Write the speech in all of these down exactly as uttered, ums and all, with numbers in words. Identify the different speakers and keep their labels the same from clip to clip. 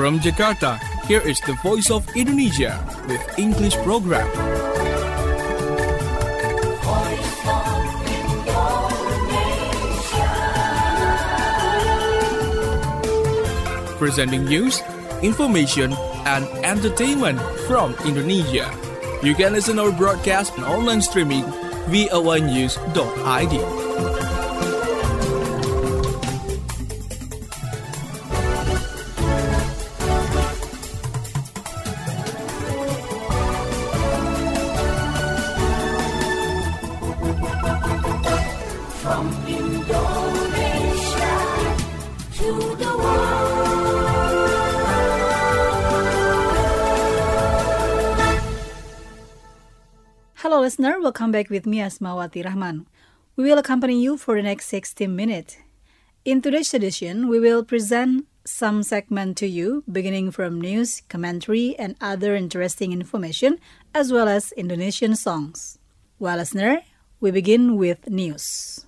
Speaker 1: From Jakarta, here is the Voice of Indonesia with English program. Presenting news, information, and entertainment from Indonesia. You can listen our broadcast on online streaming v o a news dot i d.
Speaker 2: From Indonesia to the world.
Speaker 3: Hello listener, welcome back with me Asmawati Rahman. We will accompany you for the next sixty minutes. In today's edition, we will present some segment to you, beginning from news, commentary, and other interesting information, as well as Indonesian songs. Well, listener, we begin with news.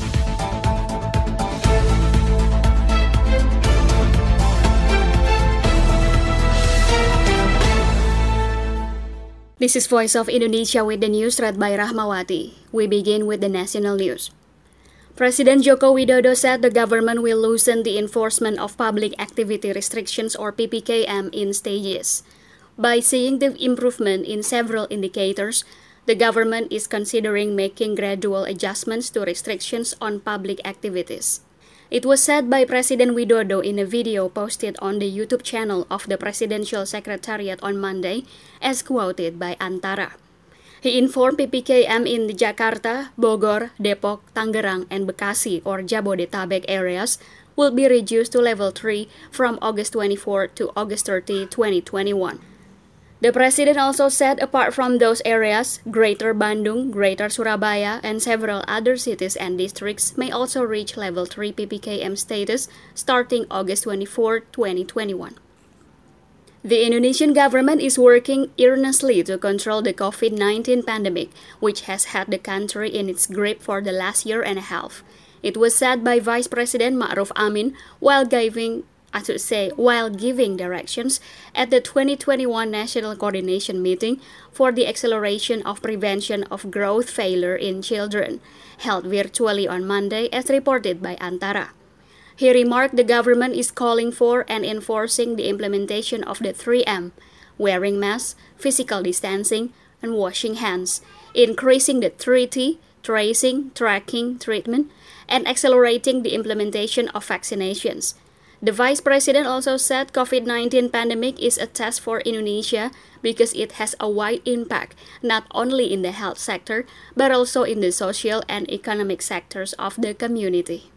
Speaker 4: This is Voice of Indonesia with the news read by Rahmawati. We begin with the national news. President Joko Widodo said the government will loosen the enforcement of public activity restrictions or P P K M in stages. By seeing the improvement in several indicators, the government is considering making gradual adjustments to restrictions on public activities. It was said by President Widodo in a video posted on the YouTube channel of the Presidential Secretariat on Monday, as quoted by Antara. He informed P P K M in the Jakarta, Bogor, Depok, Tangerang, and Bekasi or Jabodetabek areas will be reduced to level three from August twenty-fourth to August thirtieth, twenty twenty-one. The President also said apart from those areas, Greater Bandung, Greater Surabaya, and several other cities and districts may also reach level three P P K M status starting August twenty-fourth, twenty twenty-one. The Indonesian government is working earnestly to control the COVID nineteen pandemic, which has had the country in its grip for the last year and a half. It was said by Vice President Ma'ruf Amin while giving I should say, while giving directions at the twenty twenty-one National Coordination Meeting for the Acceleration of Prevention of Growth Failure in Children, held virtually on Monday as reported by Antara. He remarked the government is calling for and enforcing the implementation of the three M, wearing masks, physical distancing, and washing hands, increasing the three T, tracing, tracking, treatment, and accelerating the implementation of vaccinations. The Vice President also said COVID nineteen pandemic is a test for Indonesia because it has a wide impact not only in the health sector but also in the social and economic sectors of the community.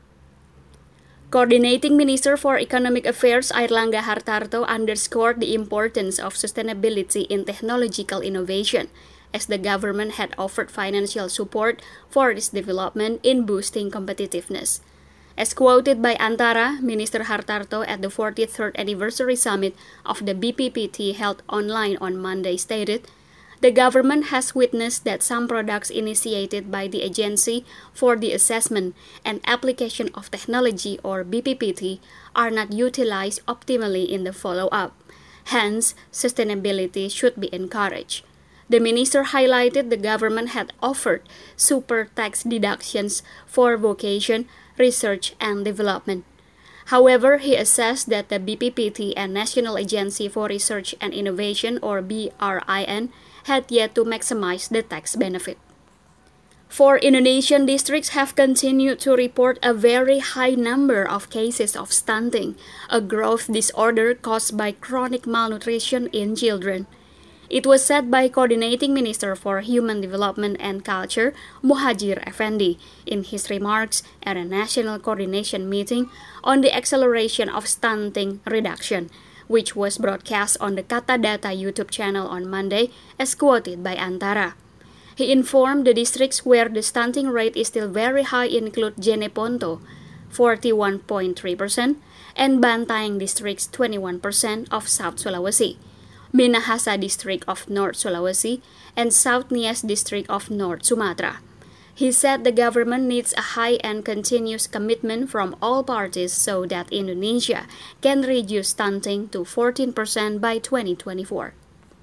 Speaker 4: Coordinating Minister for Economic Affairs Airlangga Hartarto underscored the importance of sustainability in technological innovation, as the government had offered financial support for its development in boosting competitiveness. As quoted by Antara, Minister Hartarto at the forty-third Anniversary Summit of the B P P T held online on Monday stated, the government has witnessed that some products initiated by the Agency for the Assessment and Application of Technology or B P P T are not utilized optimally in the follow-up. Hence, sustainability should be encouraged. The minister highlighted the government had offered super tax deductions for vocation, research, and development. However, he assessed that the B P P T and National Agency for Research and Innovation or B R I N had yet to maximize the tax benefit. Four Indonesian districts have continued to report a very high number of cases of stunting, a growth disorder caused by chronic malnutrition in children. It was said by Coordinating Minister for Human Development and Culture, Muhajir Effendi, in his remarks at a national coordination meeting on the acceleration of stunting reduction, which was broadcast on the Kata Data YouTube channel on Monday, as quoted by Antara. He informed the districts where the stunting rate is still very high include Jeneponto, forty-one point three percent, and Bantaeng districts, twenty-one percent of South Sulawesi, Minahasa district of North Sulawesi, and South Nias district of North Sumatra. He said the government needs a high and continuous commitment from all parties so that Indonesia can reduce stunting to fourteen percent by twenty twenty-four.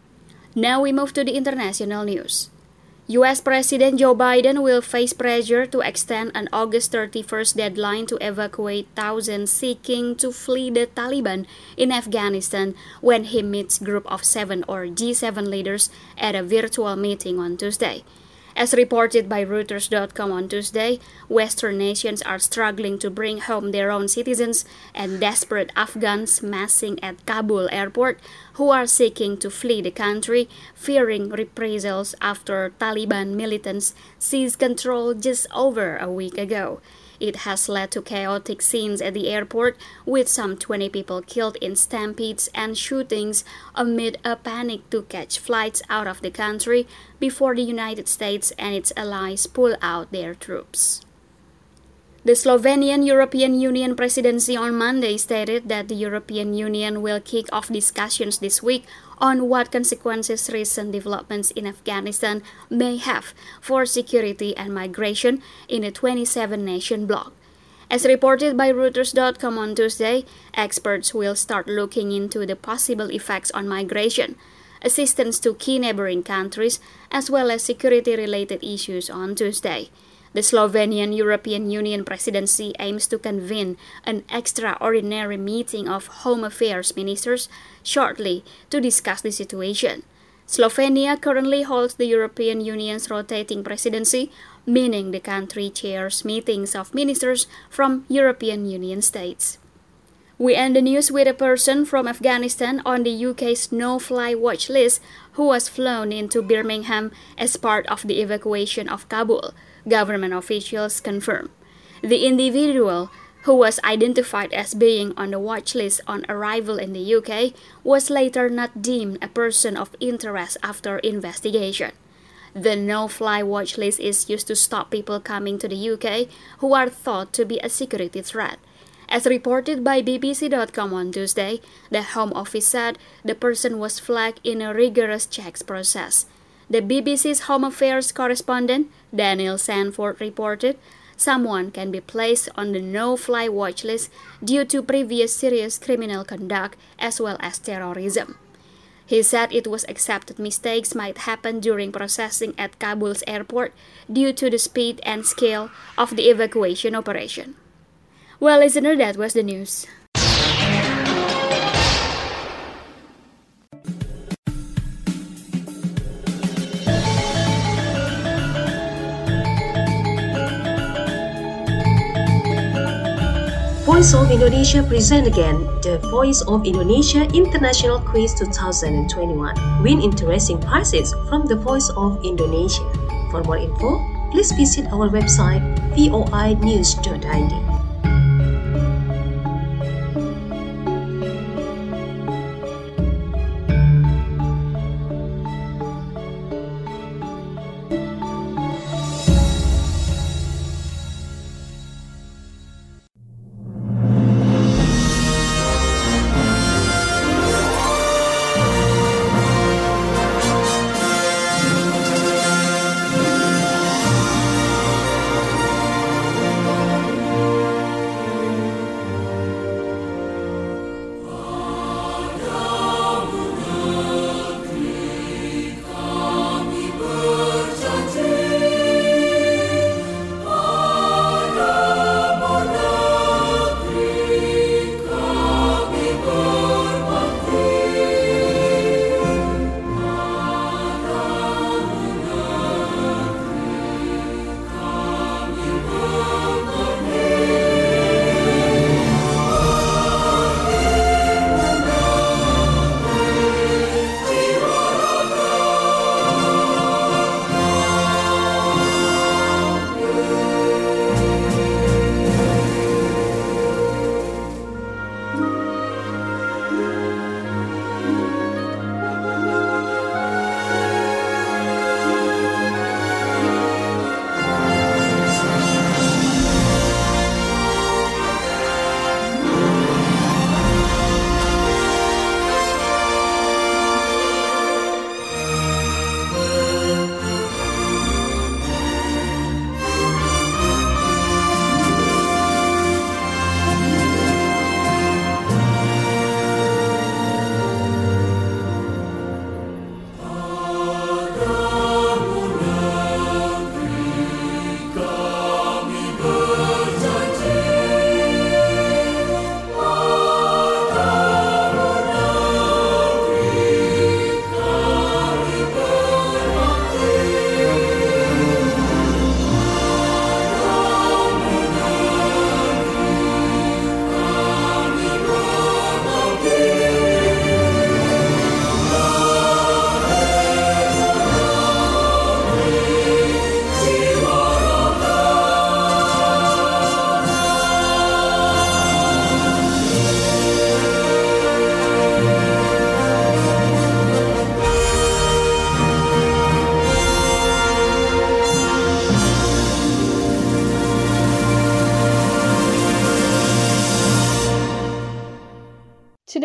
Speaker 4: Now we move to the international news. U S President Joe Biden will face pressure to extend an August thirty-first deadline to evacuate thousands seeking to flee the Taliban in Afghanistan when he meets Group of Seven or G seven leaders at a virtual meeting on Tuesday. As reported by Reuters dot com on Tuesday, Western nations are struggling to bring home their own citizens and desperate Afghans massing at Kabul airport who are seeking to flee the country, fearing reprisals after Taliban militants seized control just over a week ago. It has led to chaotic scenes at the airport, with some twenty people killed in stampedes and shootings amid a panic to catch flights out of the country before the United States and its allies pull out their troops. The Slovenian European Union presidency on Monday stated that the European Union will kick off discussions this week on what consequences recent developments in Afghanistan may have for security and migration in the twenty-seven nation bloc. As reported by Reuters dot com on Tuesday, experts will start looking into the possible effects on migration, assistance to key neighboring countries, as well as security-related issues on Tuesday. The Slovenian European Union presidency aims to convene an extraordinary meeting of Home Affairs ministers shortly to discuss the situation. Slovenia currently holds the European Union's rotating presidency, meaning the country chairs meetings of ministers from European Union states. We end the news with a person from Afghanistan on the U K's no-fly watch list who was flown into Birmingham as part of the evacuation of Kabul, government officials confirmed. The individual, who was identified as being on the watch list on arrival in the U K, was later not deemed a person of interest after investigation. The no-fly watch list is used to stop people coming to the U K who are thought to be a security threat. As reported by B B C dot com on Tuesday, the Home Office said the person was flagged in a rigorous checks process. The B B C's Home Affairs correspondent, Daniel Sanford, reported someone can be placed on the no-fly watch list due to previous serious criminal conduct as well as terrorism. He said it was accepted mistakes might happen during processing at Kabul's airport due to the speed and scale of the evacuation operation. Well, listener, that was the news.
Speaker 5: Voice of Indonesia present again the Voice of Indonesia International Quiz twenty twenty-one. Win interesting prizes from the Voice of Indonesia. For more info, please visit our website v o i news dot i d.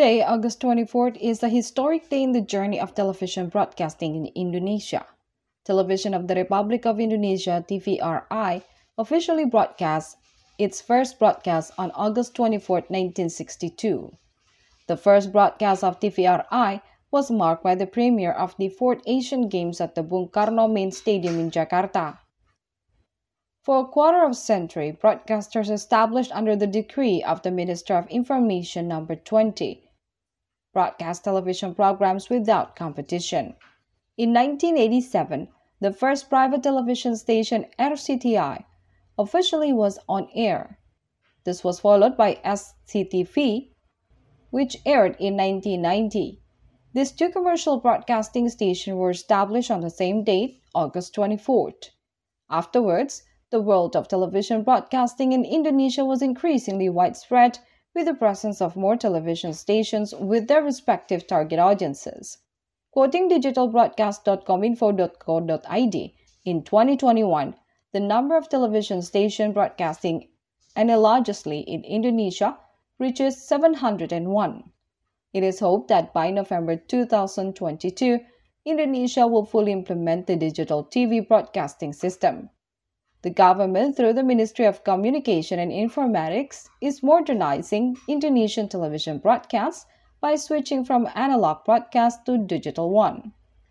Speaker 6: Today, August twenty-fourth, is a historic day in the journey of television broadcasting in Indonesia. Television of the Republic of Indonesia, T V R I, officially broadcast its first broadcast on August twenty-fourth, nineteen sixty-two. The first broadcast of T V R I was marked by the premiere of the fourth Asian Games at the Bung Karno Main Stadium in Jakarta. For a quarter of a century, broadcasters established under the decree of the Minister of Information number twenty broadcast television programs without competition. In nineteen eighty-seven, the first private television station, R C T I, officially was on air. This was followed by S C T V, which aired in nineteen ninety. These two commercial broadcasting stations were established on the same date, August twenty-fourth. Afterwards, the world of television broadcasting in Indonesia was increasingly widespread, with the presence of more television stations with their respective target audiences. Quoting digital broadcast dot cominfo dot co dot I D, in twenty twenty-one, the number of television stations broadcasting analogously in Indonesia reaches seven hundred one. It is hoped that by November two thousand twenty-two, Indonesia will fully implement the digital T V broadcasting system. The government, through the Ministry of Communication and Informatics, is modernizing Indonesian television broadcasts by switching from analog broadcast to digital one.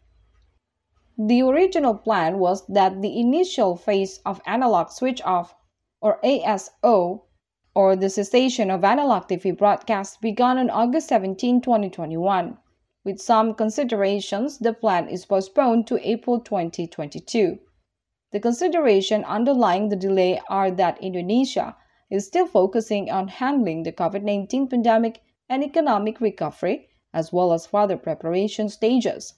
Speaker 6: The original plan was that the initial phase of analog switch off, or A S O, or the cessation of analog T V broadcasts, began on August seventeenth, twenty twenty-one. With some considerations, the plan is postponed to April twenty twenty-two. The consideration underlying the delay are that Indonesia is still focusing on handling the COVID nineteen pandemic and economic recovery, as well as further preparation stages.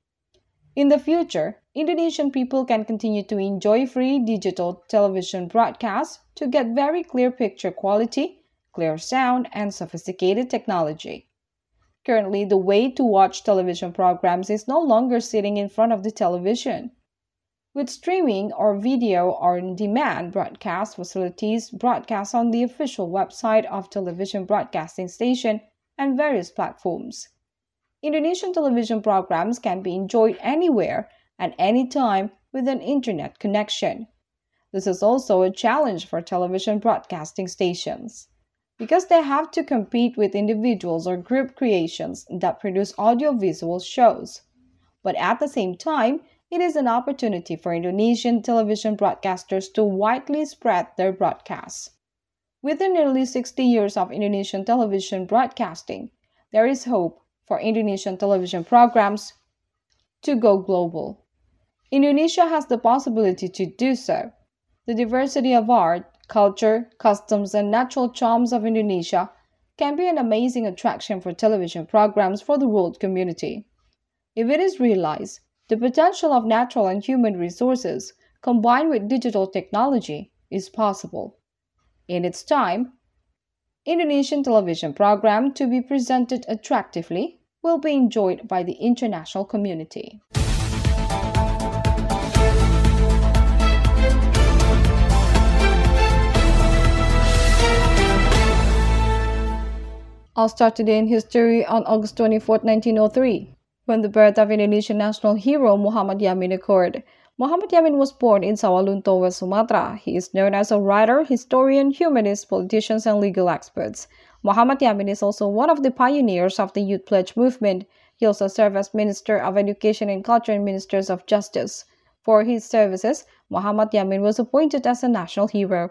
Speaker 6: In the future, Indonesian people can continue to enjoy free digital television broadcasts to get very clear picture quality, clear sound, and sophisticated technology. Currently, the way to watch television programs is no longer sitting in front of the television. With streaming or video on-demand broadcast facilities broadcast on the official website of television broadcasting station and various platforms, Indonesian television programs can be enjoyed anywhere and anytime with an internet connection. This is also a challenge for television broadcasting stations, because they have to compete with individuals or group creations that produce audiovisual shows. But at the same time, it is an opportunity for Indonesian television broadcasters to widely spread their broadcasts. With the nearly sixty years of Indonesian television broadcasting, there is hope for Indonesian television programs to go global. Indonesia has the possibility to do so. The diversity of art, culture, customs, and natural charms of Indonesia can be an amazing attraction for television programs for the world community. If it is realized, the potential of natural and human resources combined with digital technology is possible. In its time, Indonesian television program to be presented attractively will be enjoyed by the international community. I'll start today in history on August twenty-fourth, nineteen oh three. When the birth of Indonesian national hero Muhammad Yamin occurred. Muhammad Yamin was born in Sawalunto, West Sumatra. He is known as a writer, historian, humanist, politician, and legal expert. Muhammad Yamin is also one of the pioneers of the Youth Pledge movement. He also served as Minister of Education and Culture and Minister of Justice. For his services, Muhammad Yamin was appointed as a national hero.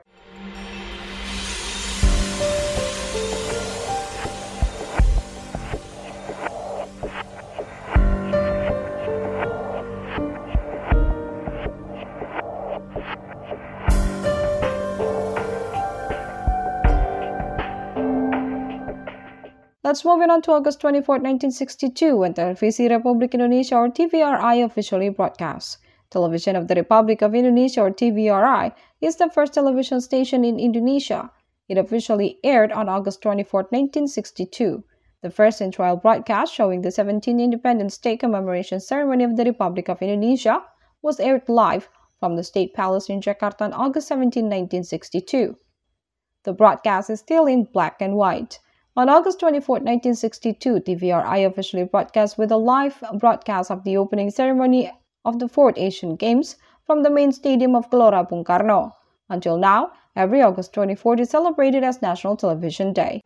Speaker 6: Let's move on to August twenty-fourth, nineteen sixty-two, when Televisi Republik Indonesia or T V R I officially broadcast. Television of the Republic of Indonesia or T V R I is the first television station in Indonesia. It officially aired on August twenty-fourth, nineteen sixty-two. The first in trial broadcast showing the seventeenth Independence Day commemoration ceremony of the Republic of Indonesia was aired live from the State Palace in Jakarta on August seventeenth, nineteen sixty-two. The broadcast is still in black and white. On August twenty-fourth, nineteen sixty-two, T V R I officially broadcast with a live broadcast of the opening ceremony of the fourth Asian Games from the main stadium of Gelora Bung Karno. Until now, every August twenty-fourth is celebrated as National Television Day.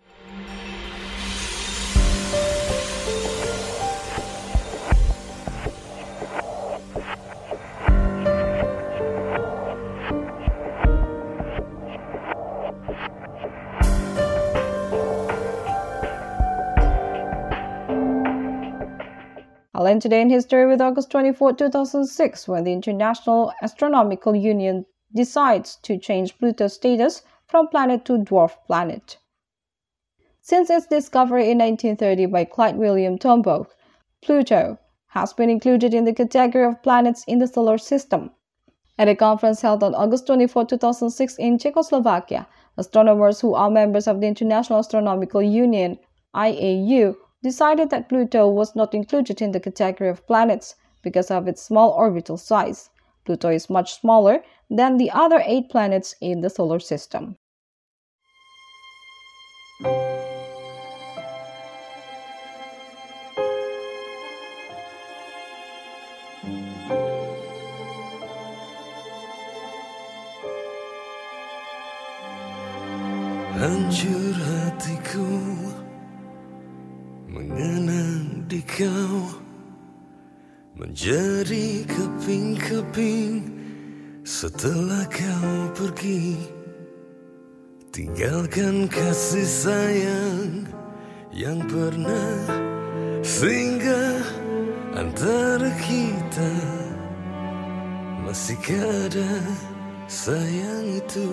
Speaker 6: I'll end today in history with August twenty-fourth, two thousand six, when the International Astronomical Union decides to change Pluto's status from planet to dwarf planet. Since its discovery in nineteen thirty by Clyde William Tombaugh, Pluto has been included in the category of planets in the solar system. At a conference held on August twenty-fourth, two thousand six in Czechoslovakia, astronomers who are members of the International Astronomical Union, I A U, decided that Pluto was not included in the category of planets because of its small orbital size. Pluto is much smaller than the other eight planets in the solar system.
Speaker 7: Hancur hatiku mengenang di kau, menjadi keping-keping setelah kau pergi, tinggalkan kasih sayang yang pernah singgah antara kita. Masihkah ada sayang itu?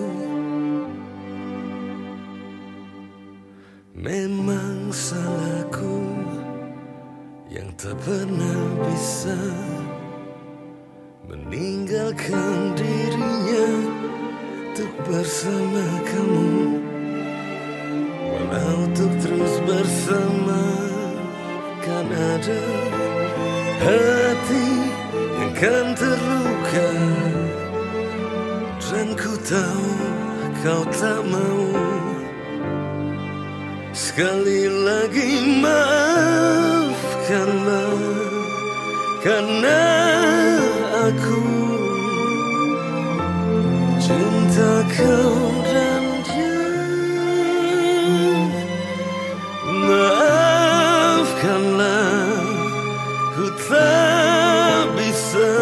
Speaker 7: Memang salahku yang tak pernah bisa meninggalkan dirinya untuk bersama kamu. Walau untuk terus bersama, kan ada hati yang kan terluka, dan ku tahu kau tak mau. Sekali lagi maafkanlah, karena aku cinta kau dan dia. Maafkanlah, ku tak bisa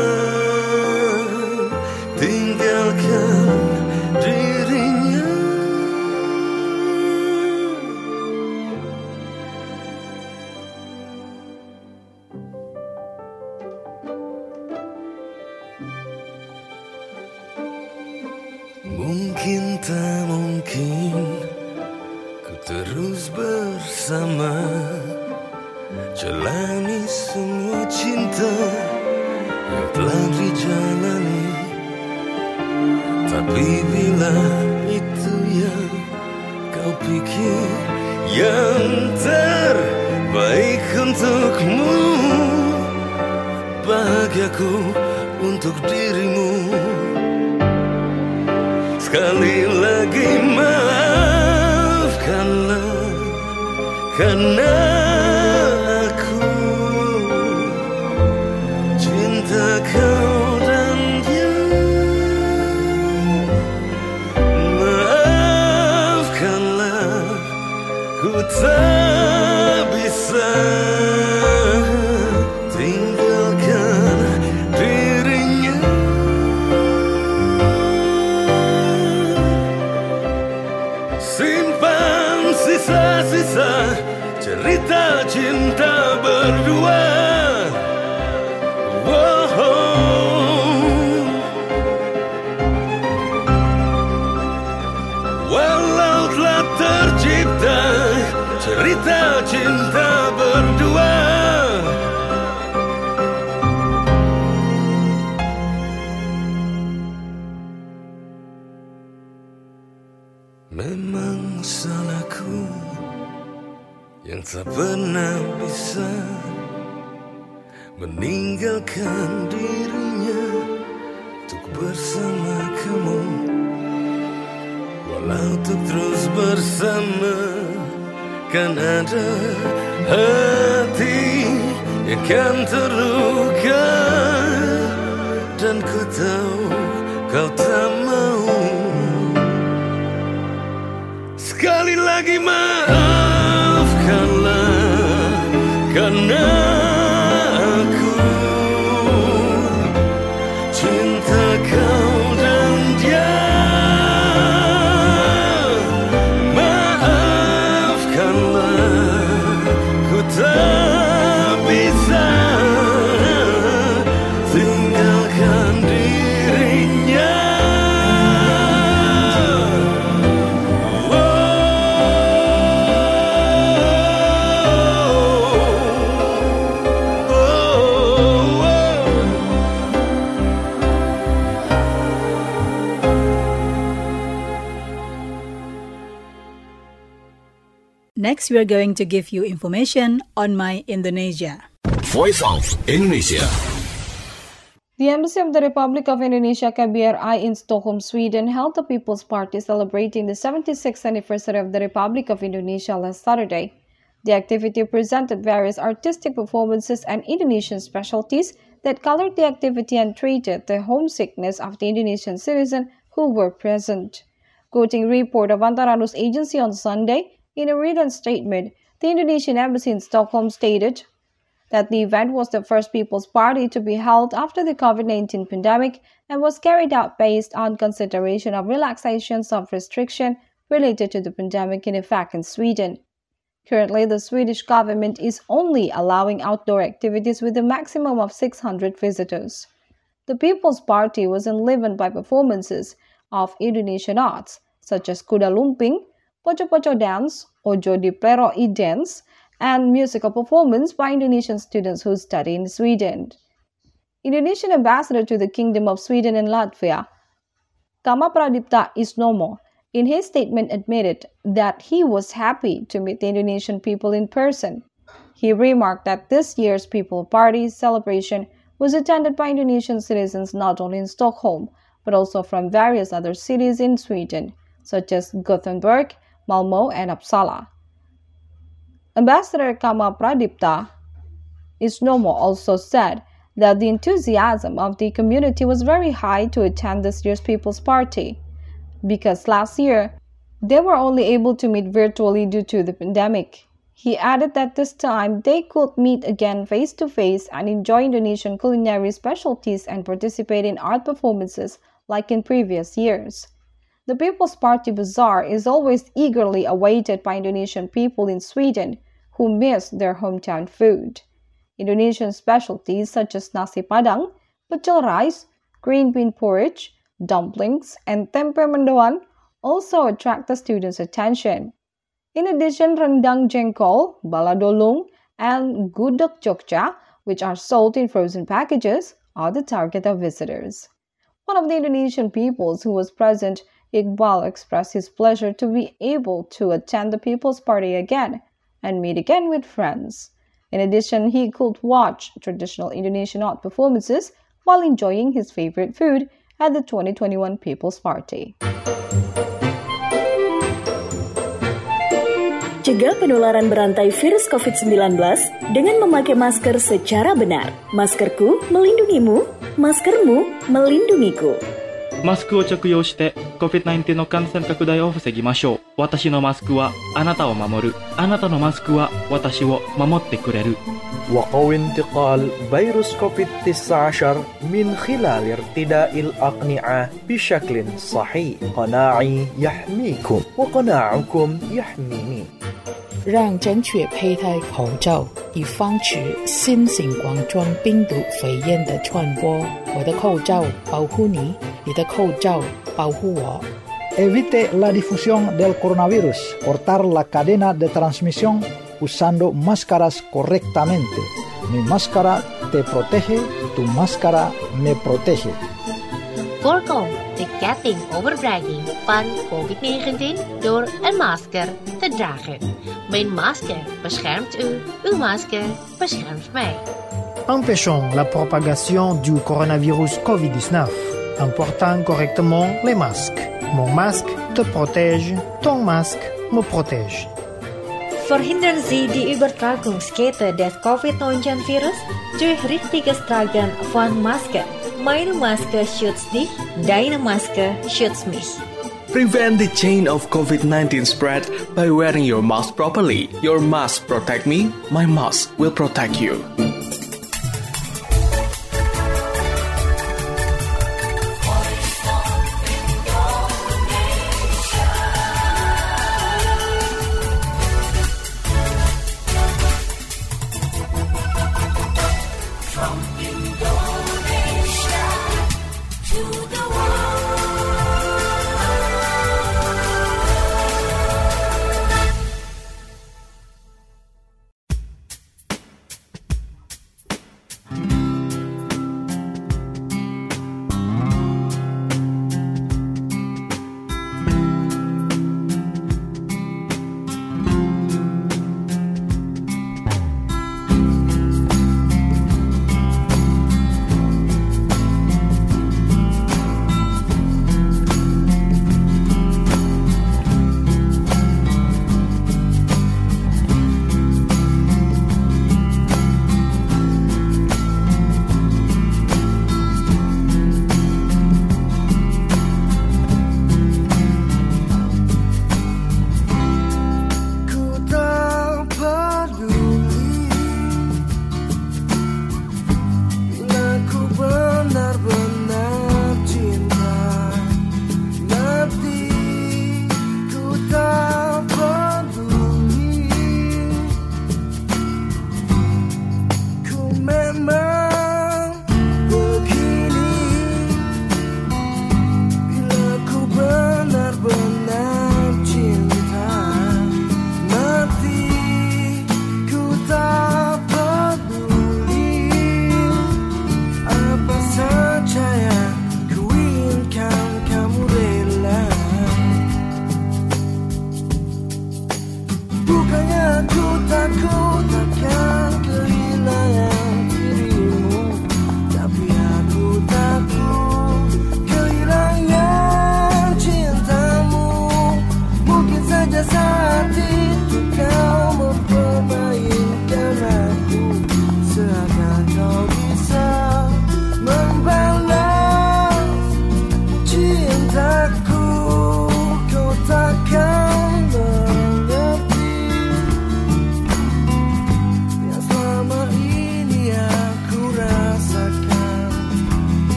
Speaker 7: tinggalkan dirinya. Mungkin tak mungkin ku terus bersama, jalani semua cinta yang telah dijalani. Tapi bila itu yang kau pikir yang terbaik untukmu, bahagiaku untuk dirimu. Sekali lagi maafkanlah, karena aku cinta kau dan dia. Maafkanlah, ku tak bisa tinggalkan dirinya. Simpan sisa-sisa cerita cinta berdua. Wow. Walau telah tercipta cerita cinta berdua, memang salahku yang tak pernah bisa meninggalkan dirinya untuk bersama kamu. Walau untuk terus bersama, kan ada hati yang kan terluka, dan ku tahu kau tak mau. Sekali lagi maafkanlah, karena aku cinta kau dan dia. Maafkanlah, ku tak bisa tinggalkan dirinya.
Speaker 3: Next, we are going to give you information on My Indonesia.
Speaker 8: Voice of Indonesia.
Speaker 6: The Embassy of the Republic of Indonesia K B R I in Stockholm, Sweden held the People's Party celebrating the seventy-sixth anniversary of the Republic of Indonesia last Saturday. The activity presented various artistic performances and Indonesian specialties that colored the activity and treated the homesickness of the Indonesian citizens who were present. Quoting a report of Antara News Agency on Sunday, in a written statement, the Indonesian Embassy in Stockholm stated that the event was the first People's Party to be held after the COVID nineteen pandemic and was carried out based on consideration of relaxations of restriction related to the pandemic in effect in Sweden. Currently, the Swedish government is only allowing outdoor activities with a maximum of six hundred visitors. The People's Party was enlivened by performances of Indonesian arts such as Kuda Lumping, Poco-Poco dance, Ojo di Plero I dance, and musical performance by Indonesian students who study in Sweden. Indonesian ambassador to the Kingdom of Sweden and Latvia, Kama Pradipta Isnomo, in his statement admitted that he was happy to meet the Indonesian people in person. He remarked that this year's People's Party celebration was attended by Indonesian citizens not only in Stockholm, but also from various other cities in Sweden, such as Gothenburg, Malmö, and Uppsala. Ambassador Kama Pradipta Isnomo also said that the enthusiasm of the community was very high to attend this year's People's Party, because last year they were only able to meet virtually due to the pandemic. He added that this time they could meet again face-to-face and enjoy Indonesian culinary specialties and participate in art performances like in previous years. The People's Party Bazaar is always eagerly awaited by Indonesian people in Sweden who miss their hometown food. Indonesian specialties such as nasi padang, pecel rice, green bean porridge, dumplings, and tempe mendoan also attract the students' attention. In addition, rendang jengkol, baladolung, and gudeg Jogja, which are sold in frozen packages, are the target of visitors. One of the Indonesian peoples who was present, Iqbal, expressed his pleasure to be able to attend the People's Party again and meet again with friends. In addition, he could watch traditional Indonesian art performances while enjoying his favorite food at the twenty twenty-one People's Party.
Speaker 9: Cegah penularan berantai virus covid sembilan belas dengan memakai masker secara benar. Maskerku melindungimu, maskermu melindungiku.
Speaker 10: マスクを着用して コビッドナインティーン の感染拡大を防ぎましょう。私のマスクはあなたを守る。あなたのマスクは私を守ってくれる。
Speaker 11: وقوي انتقال فيروس كوفيد تسعة عشر من خلال ارتداء الأقنعة بشكل صحيح. قناعي يحميكم وقناعكم يحميني.
Speaker 12: 让正确佩戴口罩，以防止新型冠状病毒肺炎的传播。我的口罩保护你，你的口罩保护我。
Speaker 13: Evite la difusión del coronavirus, cortar la cadena de transmisión usando máscaras correctamente. Mi máscara te protege, tu máscara me protege.
Speaker 14: Voorkom de ketting overbrenging van covid negentien door een masker te dragen. Mijn masker beschermt u, uw masker beschermt mij.
Speaker 15: Empêchons la propagation du coronavirus covid dix-neuf en portant correctement les masques. Mon masque te protège, ton masque me protège.
Speaker 16: Förhindrar Sie die Übertragungskette des covid neunzehn Virus durch richtiges Tragen von Maske. Meine Maske schützt dich, deine Maske schützt mich.
Speaker 1: Prevent the chain of covid nineteen spread by wearing your mask properly. Your mask protect me, my mask will protect you.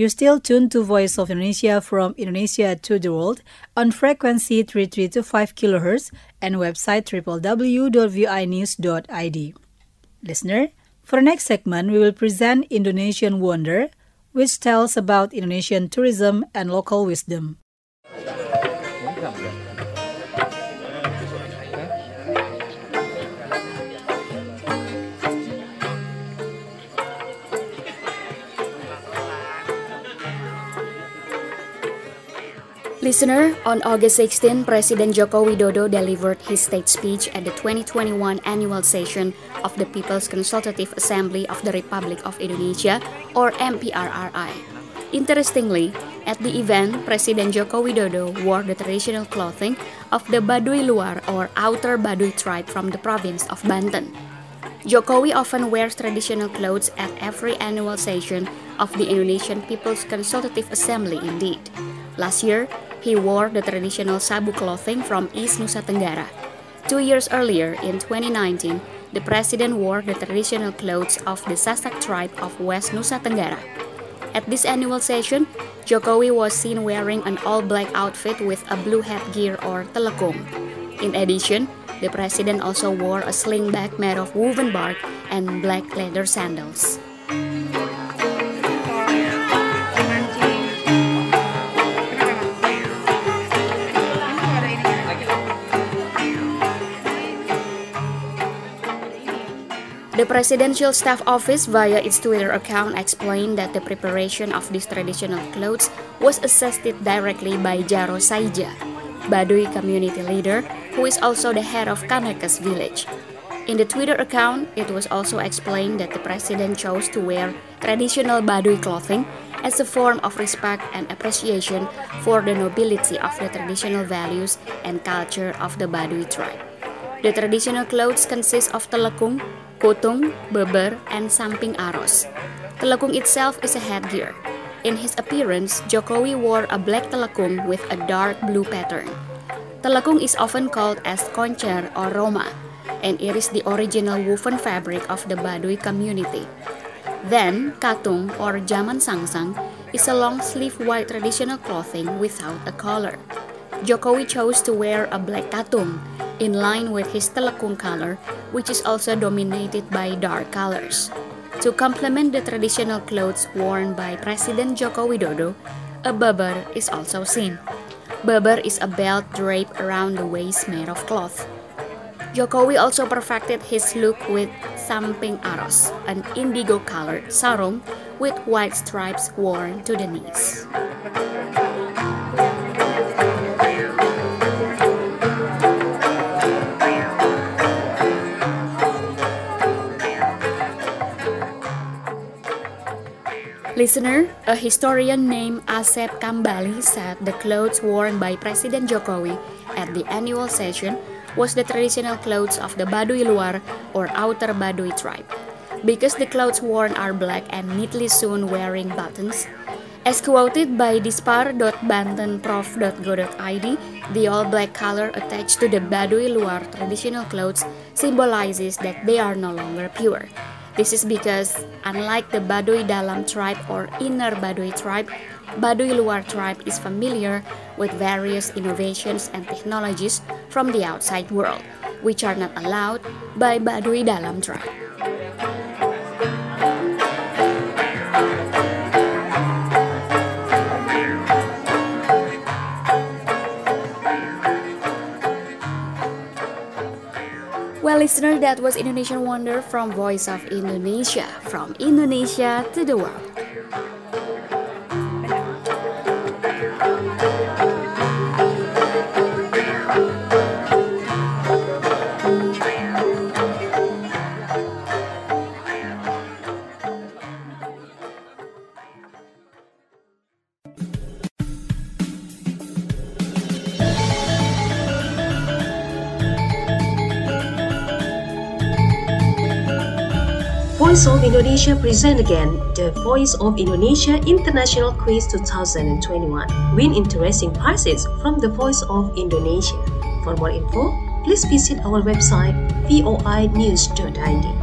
Speaker 3: You're still tuned to Voice of Indonesia from Indonesia to the World on frequency three three two five kilohertz and website w w w dot v i news dot i d. Listener, for the next segment, we will present Indonesian Wonder, which tells about Indonesian tourism and local wisdom.
Speaker 4: Listener, on August sixteenth, President Joko Widodo delivered his state speech at the twenty twenty-one annual session of the People's Consultative Assembly of the Republic of Indonesia, or M P R R I. Interestingly, at the event, President Joko Widodo wore the traditional clothing of the Baduy Luar or Outer Baduy tribe from the province of Banten. Jokowi often wears traditional clothes at every annual session of the Indonesian People's Consultative Assembly indeed. Last year, he wore the traditional sabu clothing from East Nusa Tenggara. Two years earlier, in twenty nineteen, the president wore the traditional clothes of the Sasak tribe of West Nusa Tenggara. At this annual session, Jokowi was seen wearing an all-black outfit with a blue headgear or telekung. In addition, the president also wore a sling bag made of woven bark and black leather sandals. The Presidential Staff Office, via its Twitter account, explained that the preparation of these traditional clothes was assisted directly by Jaro Saija, Baduy community leader, who is also the head of Kanekas village. In the Twitter account, it was also explained that the president chose to wear traditional Baduy clothing as a form of respect and appreciation for the nobility of the traditional values and culture of the Baduy tribe. The traditional clothes consist of telekung, kutung, beber, and samping aros. Telekung itself is a headgear. In his appearance, Jokowi wore a black telekung with a dark blue pattern. Telekung is often called as koncer or roma, and it is the original woven fabric of the Baduy community. Then, katung or jaman sangsang is a long-sleeve white traditional clothing without a collar. Jokowi chose to wear a black katung, in line with his telekung color, which is also dominated by dark colors. To complement the traditional clothes worn by President Joko Widodo, a beber is also seen. Beber is a belt draped around the waist made of cloth. Jokowi also perfected his look with samping aros, an indigo-colored sarung with white stripes worn to the knees. Listener, a historian named Asep Kambali said the clothes worn by President Jokowi at the annual session was the traditional clothes of the Baduy Luar or Outer Baduy tribe. Because the clothes worn are black and neatly sewn wearing buttons, as quoted by dispar dot banten prof dot go dot i d, the all-black color attached to the Baduy Luar traditional clothes symbolizes that they are no longer pure. This is because, unlike the Baduy Dalam tribe or Inner Baduy tribe, Baduy Luar tribe is familiar with various innovations and technologies from the outside world, which are not allowed by Baduy Dalam tribe. Well, listener, that was Indonesian Wonder from Voice of Indonesia, from Indonesia to the world.
Speaker 5: Voice of Indonesia present again the Voice of Indonesia International Quiz twenty twenty-one. Win interesting prizes from the Voice of Indonesia. For more info, please visit our website v o i news dot i d.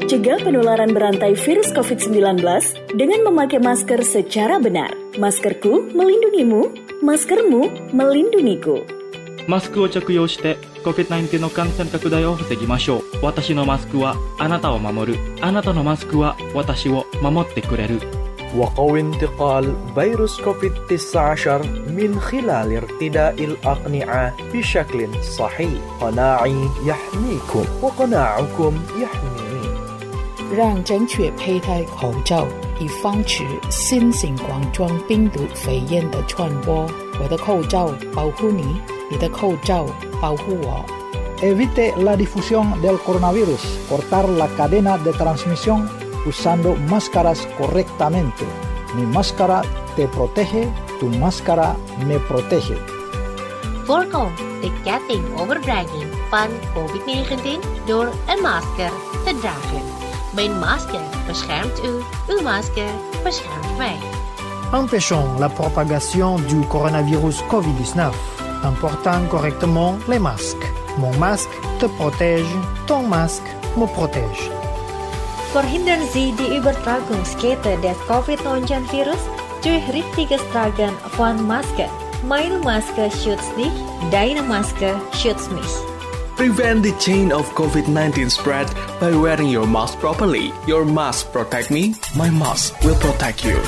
Speaker 9: Cegah penularan berantai virus covid sembilan belas dengan memakai masker secara benar. Maskerku melindungimu, maskermu melindungiku.
Speaker 10: マスクを着用して コビッドナインティーン の感染拡大を防ぎましょう。私のマスクはあなたを守る。あなたのマスクは私を守ってくれる。
Speaker 11: وقوي انتقال فيروس كوفيد تسعة عشر من خلال ارتداء الأقنعة بشكل صحيح. قناعي يحميكم وقناعكم يحميني.
Speaker 12: 让正确佩戴口罩，以防止新型冠状病毒肺炎的传播。我的口罩保护你，你的口罩保护我。
Speaker 13: Evite la difusión del coronavirus. Cortar la cadena de transmisión usando máscaras correctamente. Mi máscara te protege, tu máscara me protege.
Speaker 14: Voorkom de ketting overdraging van covid negentien door een masker te dragen. Mijn masker beschermt u, uw masker beschermt mij.
Speaker 15: Empêchons la propagation du coronavirus covid dix-neuf en portant correctement les masques. Mon masque te protège, ton masque me protège.
Speaker 16: Verhindern Sie die Übertragungskette des covid neunzehn Virus durch richtiges Tragen von Maske. Meine Maske schützt dich, deine Maske schützt mich.
Speaker 1: Prevent the chain of covid nineteen spread by wearing your mask properly. Your mask protect me, my mask will protect you.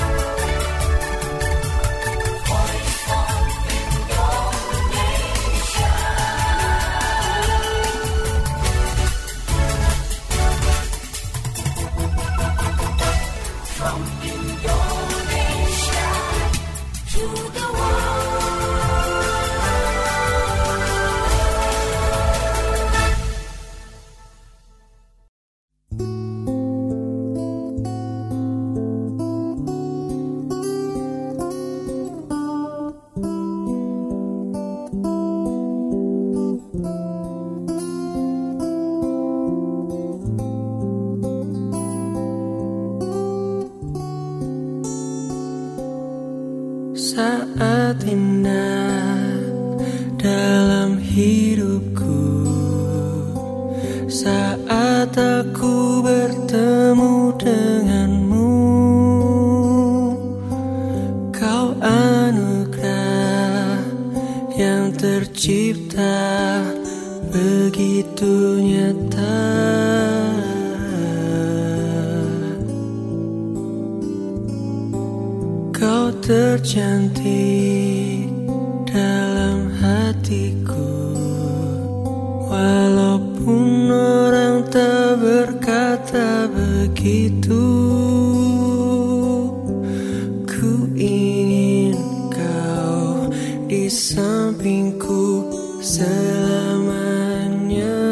Speaker 7: Saat indah dalam hidupku, saat aku bertemu denganmu, kau anugerah yang tercipta begitu nyata. Kau tercantik dalam hatiku, walaupun orang tak berkata begitu. Ku ingin kau di sampingku selamanya.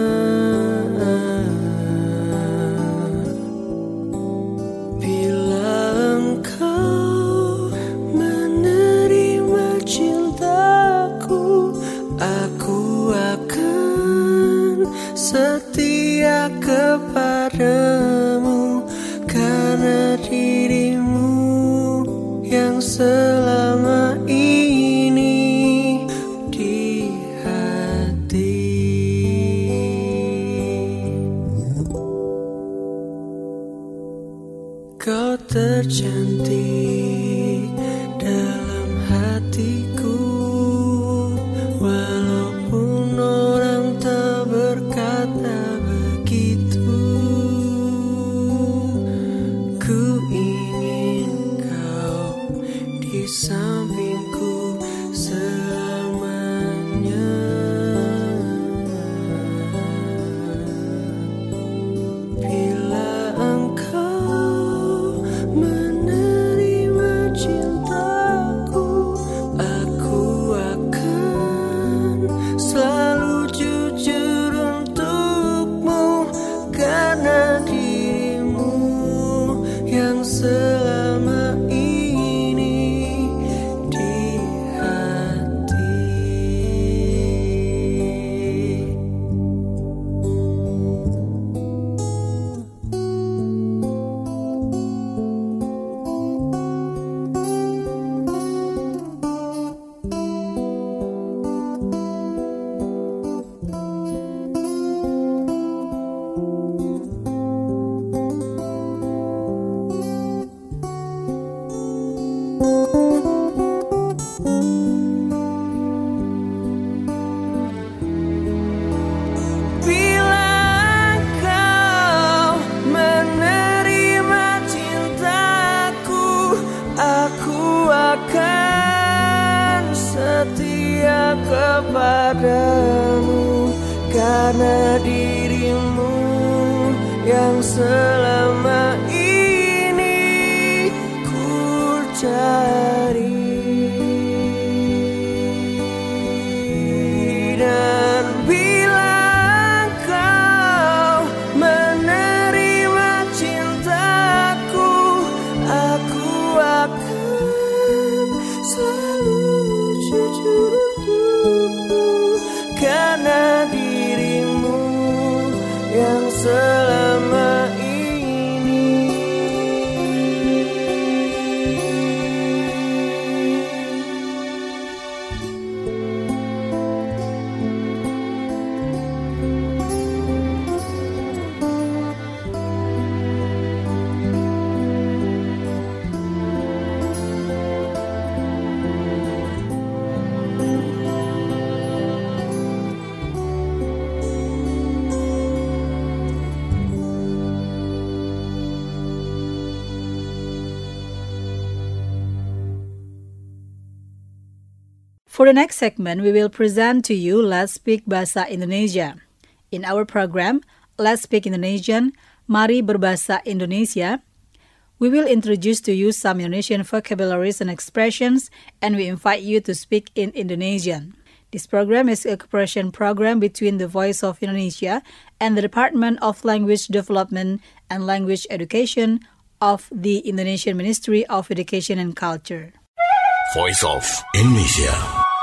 Speaker 7: Bila engkau menerima cintaku, aku akan setia kepadamu, karena dirimu yang selama ini di hati. Kau tercantik dalam hatiku, walaupun orang tak berkata begitu. Ku ingin kau di sampingku selamanya. Bila engkau menerima cintaku, aku akan selalu jujur untukmu, karena dirimu yang selama ini ku cari. Dan bila kau menerima cintaku, aku akan selalu jujur untukmu, karena dirimu yang selama ini.
Speaker 3: For the next segment, we will present to you Let's Speak Bahasa Indonesia. In our program, Let's Speak Indonesian, Mari Berbahasa Indonesia, we will introduce to you some Indonesian vocabularies and expressions, and we invite you to speak in Indonesian. This program is a cooperation program between the Voice of Indonesia and the Department of Language Development and Language Education of the Indonesian Ministry of Education and Culture.
Speaker 8: Voice of Indonesia.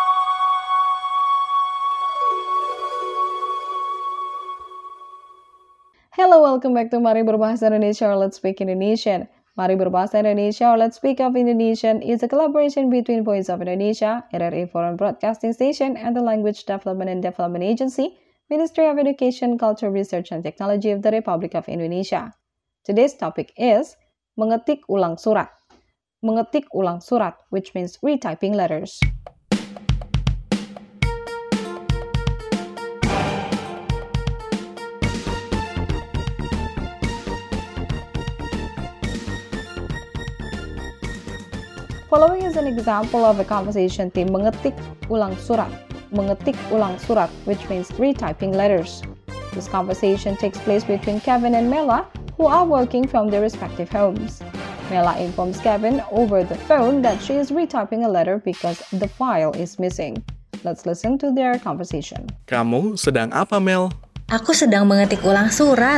Speaker 6: Hello, welcome back to Mari Berbahasa Indonesia or Let's Speak Indonesian. Mari Berbahasa Indonesia or Let's Speak of Indonesian is a collaboration between Voice of Indonesia, R R I Foreign Broadcasting Station, and the Language Development and Development Agency, Ministry of Education, Culture, Research, and Technology of the Republic of Indonesia. Today's topic is mengetik ulang surat. Mengetik ulang surat, which means retyping letters. Following is an example of a conversation theme mengetik ulang surat. Mengetik ulang surat, which means retyping letters. This conversation takes place between Kevin and Mela, who are working from their respective homes. Mela informs Kevin over the phone that she is retyping a letter because the file is missing. Let's listen to their conversation.
Speaker 17: Kamu sedang apa, Mel?
Speaker 16: Aku sedang mengetik ulang surat.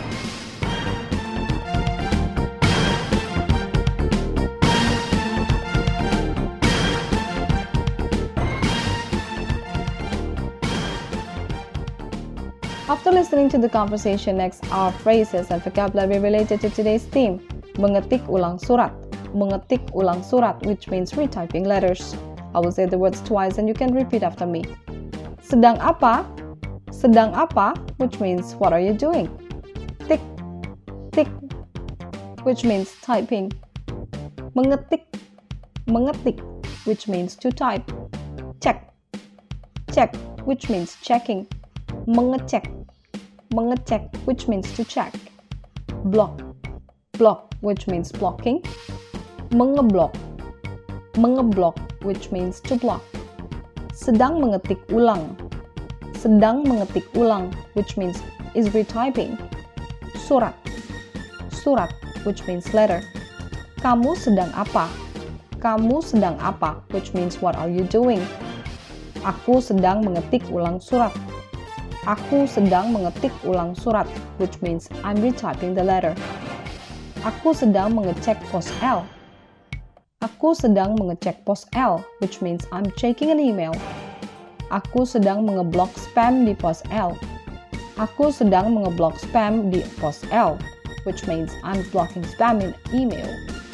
Speaker 6: After listening to the conversation, next are phrases and vocabulary related to today's theme. Mengetik ulang surat. Mengetik ulang surat, which means retyping letters. I will say the words twice and you can repeat after me. Sedang apa? Sedang apa, which means what are you doing? Tik, tik, which means typing. Mengetik, mengetik, which means to type. Cek, cek, which means checking. Mengecek, mengecek, which means to check. Block, block, which means blocking. Mengeblok, mengeblok, which means to block. Sedang mengetik ulang. Sedang mengetik ulang, which means is retyping. Surat, surat, which means letter. Kamu sedang apa? Kamu sedang apa, which means what are you doing? Aku sedang mengetik ulang surat. Aku sedang mengetik ulang surat, which means I'm retyping the letter. Aku sedang mengecek pos L. Aku sedang mengecek pos L, which means I'm checking an email. Aku sedang mengeblok spam di pos L. Aku sedang mengeblok spam di pos L, which means I'm blocking spam in email.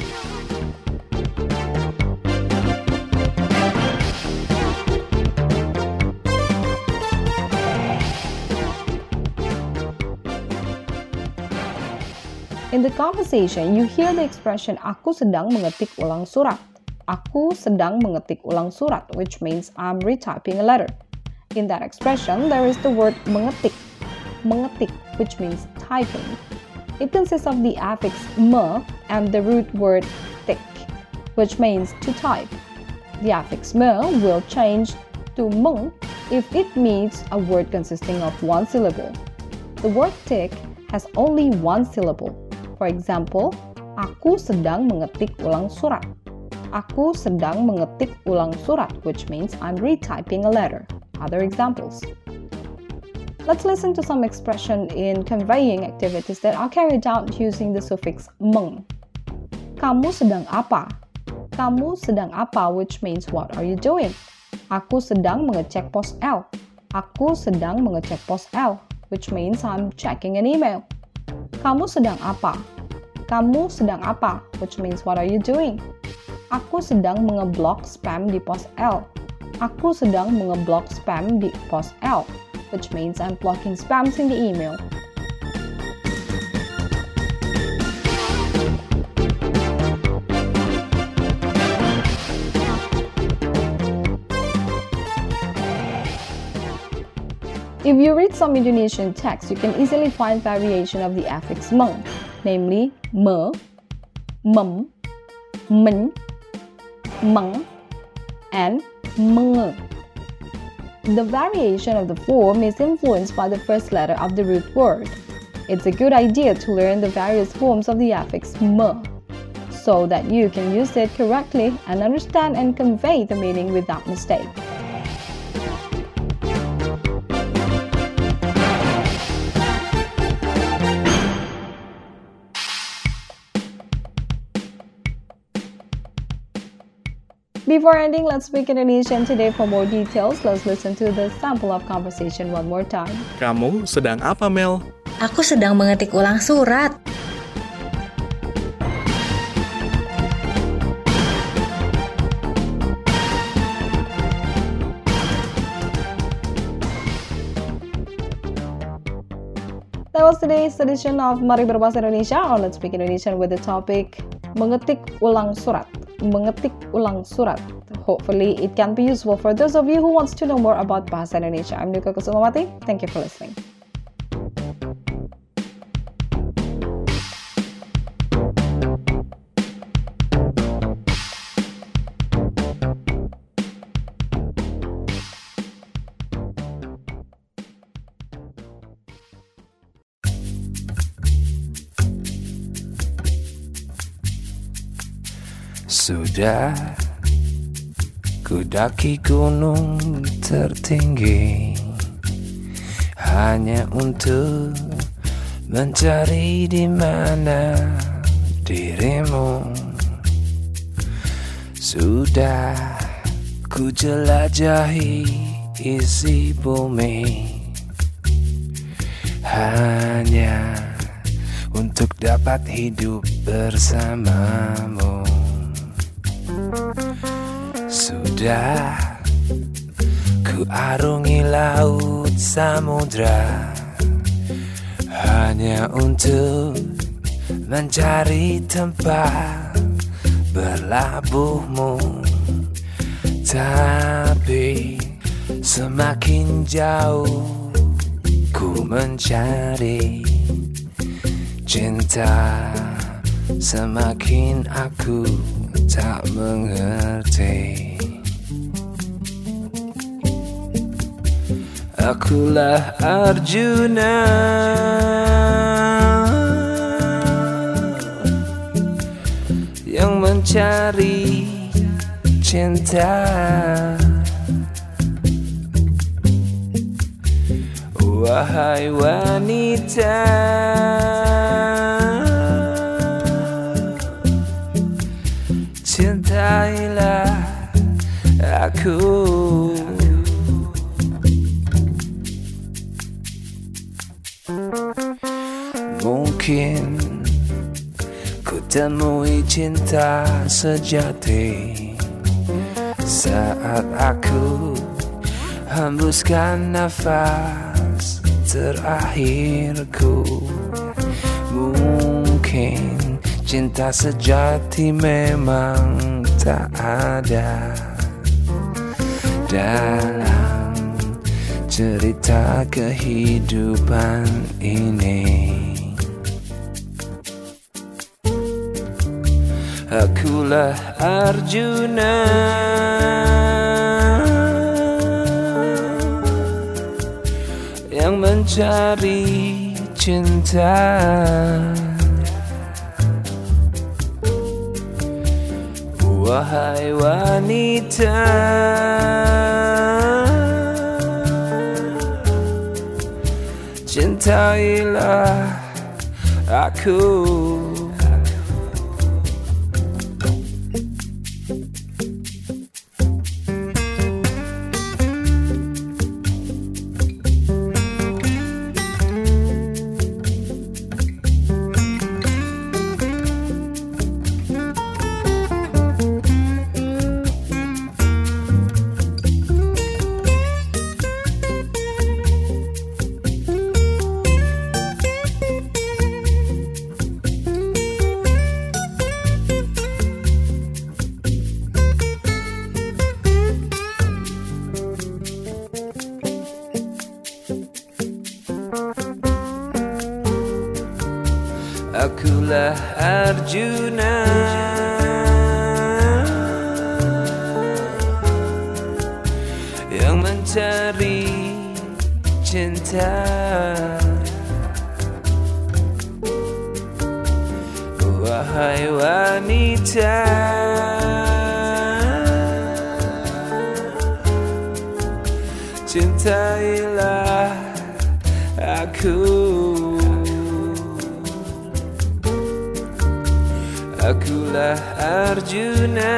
Speaker 6: In the conversation, you hear the expression aku sedang mengetik ulang surat. Aku sedang mengetik ulang surat, which means I'm retyping a letter. In that expression, there is the word mengetik. Mengetik, which means typing. It consists of the affix me and the root word tik, which means to type. The affix me will change to meng if it meets a word consisting of one syllable. The word tick has only one syllable. For example, aku sedang mengetik ulang surat. Aku sedang mengetik ulang surat, which means I'm retyping a letter. Other examples. Let's listen to some expression in conveying activities that are carried out using the suffix meng. Kamu sedang apa? Kamu sedang apa, which means what are you doing? Aku sedang mengecek pos L. Aku sedang mengecek pos L, which means I'm checking an email. Kamu sedang apa? Kamu sedang apa, which means what are you doing? Aku sedang mengeblok spam di pos L. Aku sedang mengeblok spam di pos L, which means I'm blocking spams in the email. If you read some Indonesian text, you can easily find variation of the affix meng, namely me, mem, men, meng, and menge. The variation of the form is influenced by the first letter of the root word. It's a good idea to learn the various forms of the affix me, so that you can use it correctly and understand and convey the meaning without mistake. Before ending, let's speak Indonesian today. For more details, let's listen to the sample of conversation one more time.
Speaker 17: Kamu sedang apa, Mel?
Speaker 16: Aku sedang mengetik ulang surat.
Speaker 6: That was today's edition of Mari Berbahasa Indonesia on Let's Speak Indonesian with the topic mengetik ulang surat. Mengetik ulang surat. Hopefully, it can be useful for those of you who wants to know more about Bahasa Indonesia. I'm Nuka Kusumawati. Thank you for listening.
Speaker 18: Sudah ku daki gunung tertinggi hanya untuk mencari di mana dirimu. Sudah ku jelajahi isi bumi hanya untuk dapat hidup bersamamu. Sudah ku arungi laut samudra hanya untuk mencari tempat berlabuhmu. Tapi semakin jauh ku mencari cinta, semakin aku tak mengerti. Akulah Arjuna yang mencari cinta. Wahai wanita, cintailah aku. Mungkin ku temui cinta sejati saat aku hembuskan nafas terakhirku. Mungkin cinta sejati memang tak ada dalam cerita kehidupan ini. Akulah Arjuna mencari cinta. Wahai wanita, cintailah aku. Akulah Arjuna, yang mencari cinta. Wahai wanita, cintailah aku. Akulah Arjuna,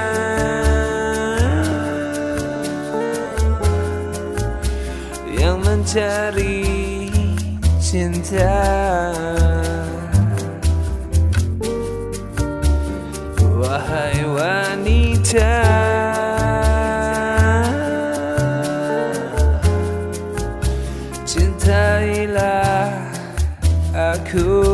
Speaker 18: yang mencari cinta. Wahai wanita, cintailah aku.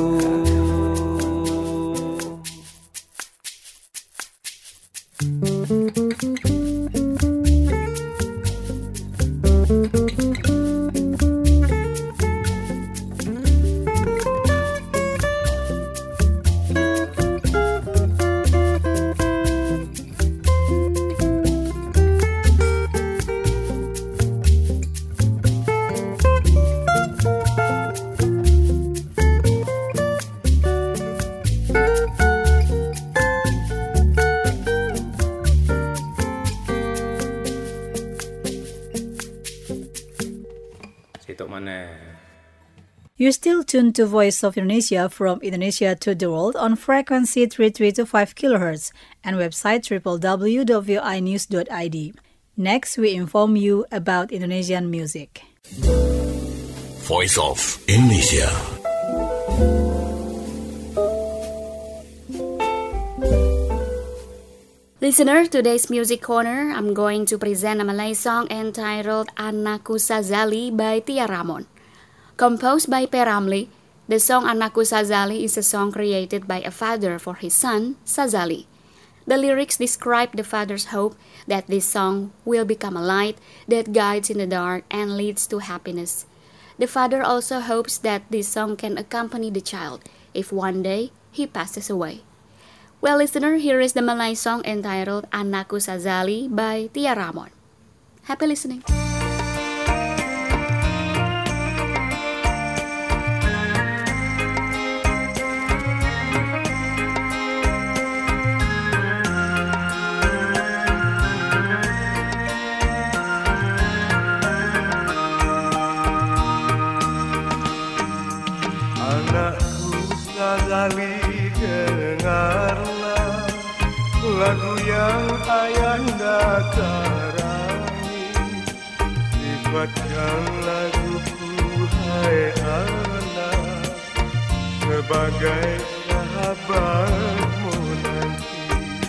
Speaker 3: You're still tuned to Voice of Indonesia from Indonesia to the World on frequency three three two five kilohertz and website w w w dot v o i news dot i d. Next, we inform you about Indonesian music.
Speaker 8: Voice of Indonesia.
Speaker 4: Listener, today's music corner, I'm going to present a Malay song entitled Anakku Sazali by Tia Ramon. Composed by P. Ramlee, the song Anakku Sazali is a song created by a father for his son, Sazali. The lyrics describe the father's hope that this song will become a light that guides in the dark and leads to happiness. The father also hopes that this song can accompany the child if one day he passes away. Well, listener, here is the Malay song entitled Anakku Sazali by Tia Ramon. Happy listening.
Speaker 19: Sazali, dengarlah lagu yang ayahanda karangi. Sifatkan laguku, hai anak, sebagai sahabatmu nanti.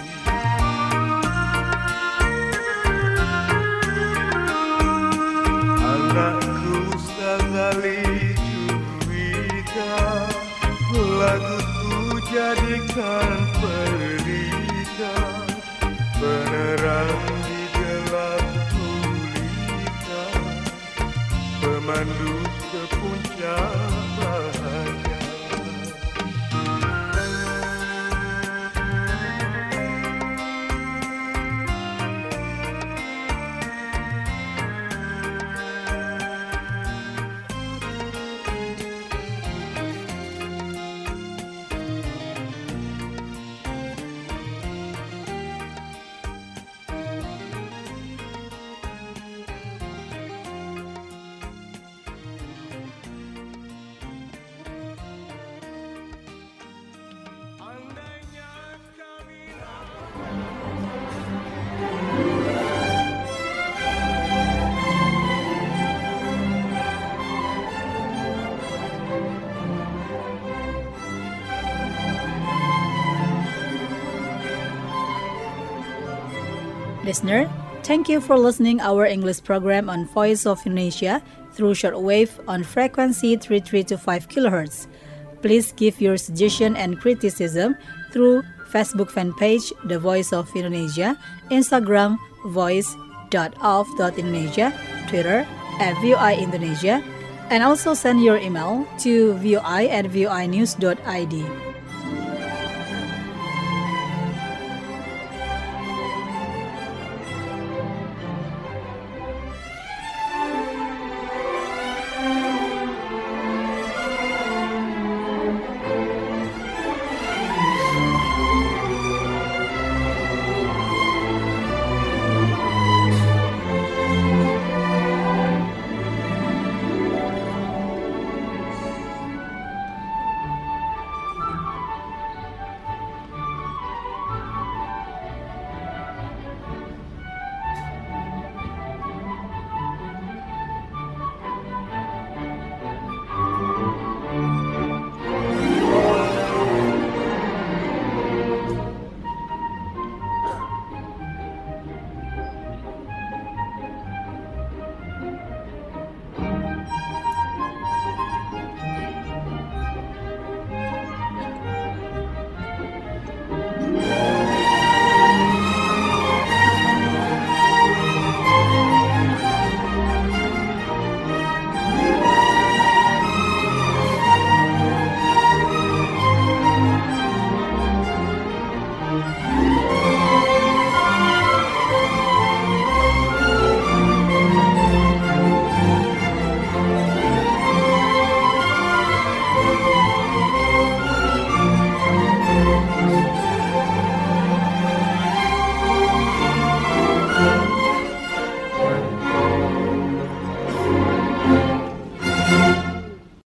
Speaker 19: Anakku Sazali, laguku jadikan pelita, penerang di gelap gulita, pemandu ke puncak bahagia.
Speaker 3: Listener, thank you for listening our English program on Voice of Indonesia through shortwave on frequency three three two five kilohertz. Please give your suggestion and criticism through Facebook fan page The Voice of Indonesia, Instagram voice dot of dot indonesia, Twitter at V O I Indonesia, and also send your email to voi at voinews dot id.